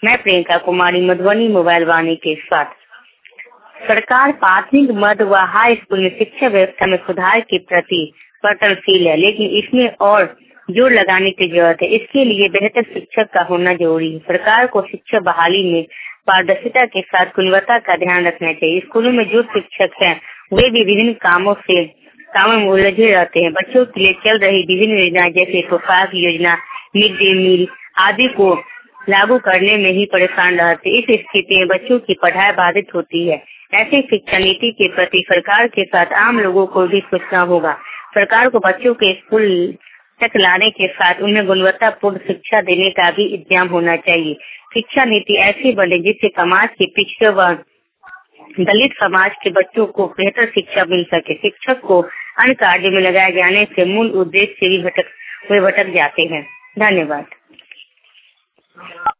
मैं प्रियंका कुमारी मधुबनी मोबाइल वाणी के साथ। सरकार प्राथमिक, मध्य व हाई स्कूल में शिक्षा व्यवस्था में सुधार के प्रति प्रयत्नशील है, लेकिन इसमें और जोर लगाने की जरूरत है। इसके लिए बेहतर शिक्षक का होना जरूरी है। सरकार को शिक्षा बहाली में पारदर्शिता के साथ गुणवत्ता का ध्यान रखना चाहिए। स्कूलों में जो शिक्षक हैं वे भी विभिन्न कामों में उलझे रहते हैं। बच्चों के लिए चल रही विभिन्न योजनाएं जैसे पोशाक योजना, मिड डे मील आदि को लागू करने में ही परेशान रहते। इस स्थिति में बच्चों की पढ़ाई बाधित होती है। ऐसी शिक्षा नीति के प्रति सरकार के साथ आम लोगों को भी सोचना होगा। सरकार को बच्चों के स्कूल तक लाने के साथ उन्हें गुणवत्तापूर्ण शिक्षा देने का भी इंतजाम होना चाहिए। शिक्षा नीति ऐसी बने जिससे समाज के पिछड़े व दलित समाज के बच्चों को बेहतर शिक्षा मिल सके। शिक्षक को अन्य कार्य में लगाए जाने से मूल उद्देश्य से भी भटक जाते हैं। धन्यवाद।